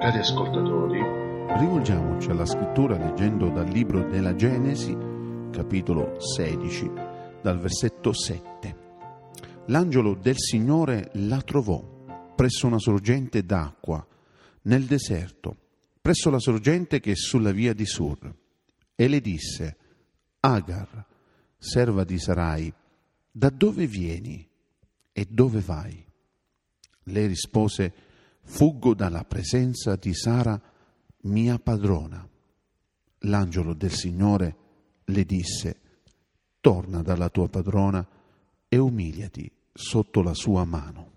Cari ascoltatori, rivolgiamoci alla scrittura leggendo dal libro della Genesi, capitolo 16, dal versetto 7. L'angelo del Signore la trovò presso una sorgente d'acqua nel deserto, presso la sorgente che è sulla via di Sur, e le disse: Agar, serva di Sarai, da dove vieni e dove vai? Lei rispose: fuggo dalla presenza di Sara, mia padrona. L'angelo del Signore le disse: torna dalla tua padrona e umiliati sotto la sua mano.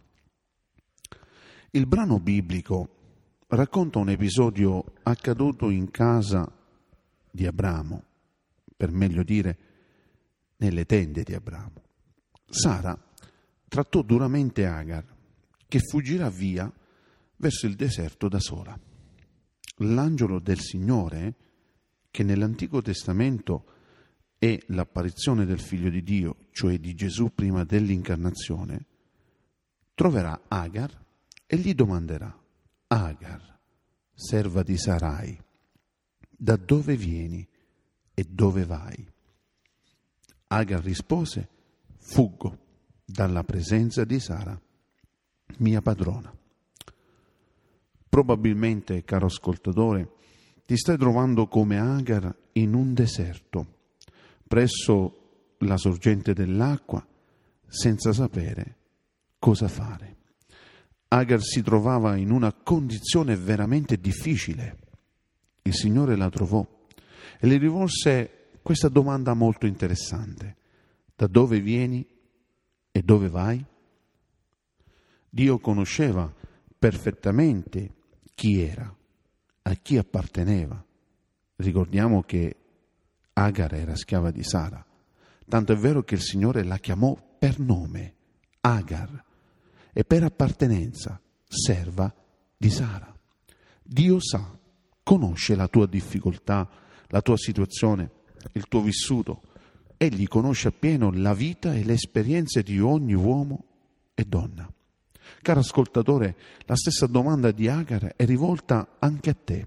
Il brano biblico racconta un episodio accaduto in casa di Abramo, per meglio dire nelle tende di Abramo. Sara trattò duramente Agar, che fuggirà via verso il deserto da sola. L'angelo del Signore, che nell'Antico Testamento è l'apparizione del Figlio di Dio, cioè di Gesù prima dell'incarnazione, troverà Agar e gli domanderà: Agar, serva di Sarai, da dove vieni e dove vai? Agar rispose: fuggo dalla presenza di Sara, mia padrona. Probabilmente, caro ascoltatore, ti stai trovando come Agar in un deserto, presso la sorgente dell'acqua, senza sapere cosa fare. Agar si trovava in una condizione veramente difficile. Il Signore la trovò e le rivolse questa domanda molto interessante: da dove vieni e dove vai? Dio conosceva perfettamente chi era, a chi apparteneva. Ricordiamo che Agar era schiava di Sara, tanto è vero che il Signore la chiamò per nome, Agar, e per appartenenza, serva di Sara. Dio sa, conosce la tua difficoltà, la tua situazione, il tuo vissuto. Egli conosce appieno la vita e le esperienze di ogni uomo e donna. Caro ascoltatore, la stessa domanda di Agar è rivolta anche a te,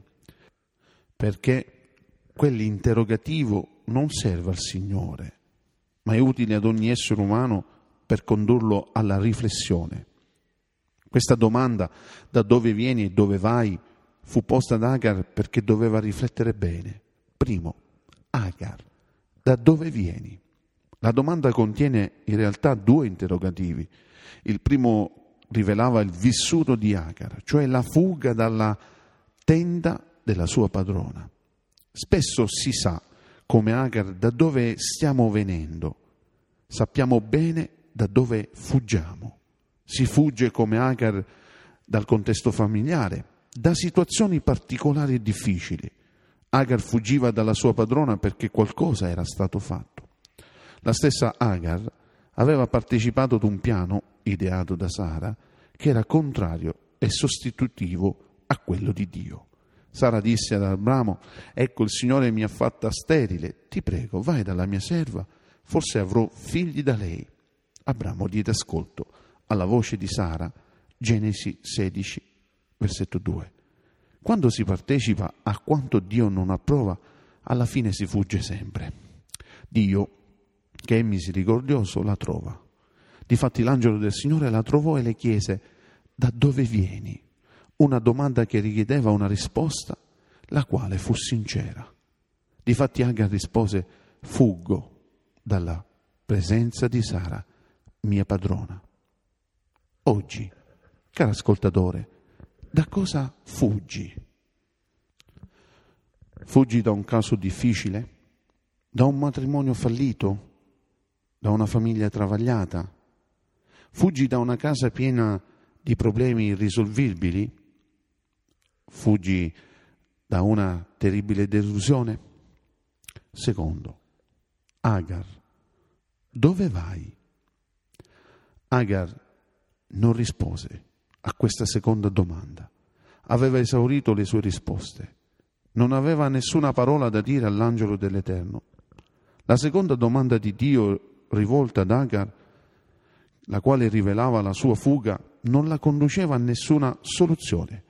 perché quell'interrogativo non serve al Signore, ma è utile ad ogni essere umano per condurlo alla riflessione. Questa domanda, da dove vieni e dove vai, fu posta ad Agar perché doveva riflettere bene. Primo, Agar, da dove vieni? La domanda contiene in realtà due interrogativi. Il primo rivelava il vissuto di Agar, cioè la fuga dalla tenda della sua padrona. Spesso si sa, come Agar, da dove stiamo venendo. Sappiamo bene da dove fuggiamo. Si fugge come Agar dal contesto familiare, da situazioni particolari e difficili. Agar fuggiva dalla sua padrona perché qualcosa era stato fatto. La stessa Agar aveva partecipato ad un piano ideato da Sara che era contrario e sostitutivo a quello di Dio. Sara disse ad Abramo: ecco, il Signore mi ha fatta sterile, ti prego, vai dalla mia serva, forse avrò figli da lei. Abramo diede ascolto alla voce di Sara. Genesi 16, versetto 2. Quando si partecipa a quanto Dio non approva, alla fine si fugge sempre. Dio, che è misericordioso, la trova. Difatti l'angelo del Signore la trovò e le chiese: da dove vieni? Una domanda che richiedeva una risposta, la quale fu sincera. Difatti Agar rispose: fuggo dalla presenza di Sara, mia padrona. Oggi, caro ascoltatore, da cosa fuggi? Fuggi da un caso difficile? Da un matrimonio fallito? Da una famiglia travagliata? Fuggi da una casa piena di problemi irrisolvibili? Fuggi da una terribile delusione? Secondo, Agar, dove vai? Agar non rispose a questa seconda domanda. Aveva esaurito le sue risposte. Non aveva nessuna parola da dire all'angelo dell'Eterno. La seconda domanda di Dio rivolta ad Agar, la quale rivelava la sua fuga, non la conduceva a nessuna soluzione,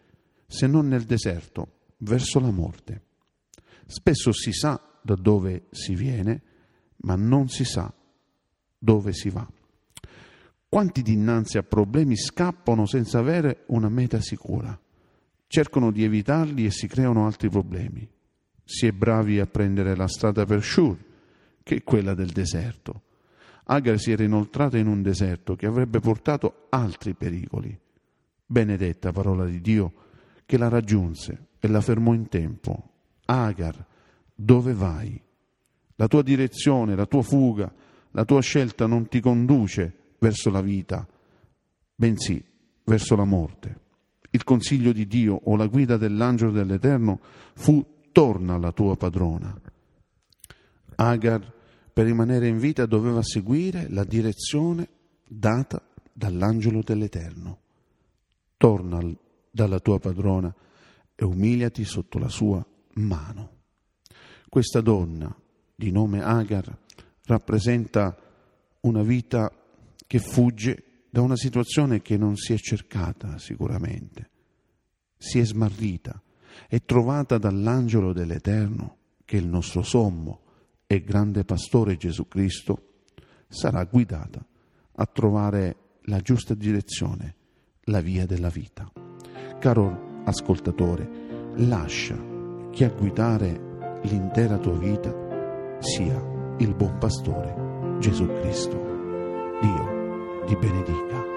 se non nel deserto, verso la morte. Spesso si sa da dove si viene, ma non si sa dove si va. Quanti dinanzi a problemi scappano senza avere una meta sicura? Cercano di evitarli e si creano altri problemi. Si è bravi a prendere la strada per Shur, che è quella del deserto. Agar si era inoltrata in un deserto che avrebbe portato altri pericoli. Benedetta parola di Dio che la raggiunse e la fermò in tempo. Agar, dove vai? La tua direzione, la tua fuga, la tua scelta non ti conduce verso la vita, bensì verso la morte. Il consiglio di Dio o la guida dell'angelo dell'Eterno fu: torna alla tua padrona. Agar, per rimanere in vita, doveva seguire la direzione data dall'angelo dell'Eterno. Torna dalla tua padrona e umiliati sotto la sua mano. Questa donna, di nome Agar, rappresenta una vita che fugge da una situazione che non si è cercata sicuramente. Si è smarrita, è trovata dall'angelo dell'Eterno, che è il nostro sommo e grande pastore Gesù Cristo, sarà guidata a trovare la giusta direzione, la via della vita. Caro ascoltatore, lascia che a guidare l'intera tua vita sia il buon pastore Gesù Cristo. Dio ti benedica.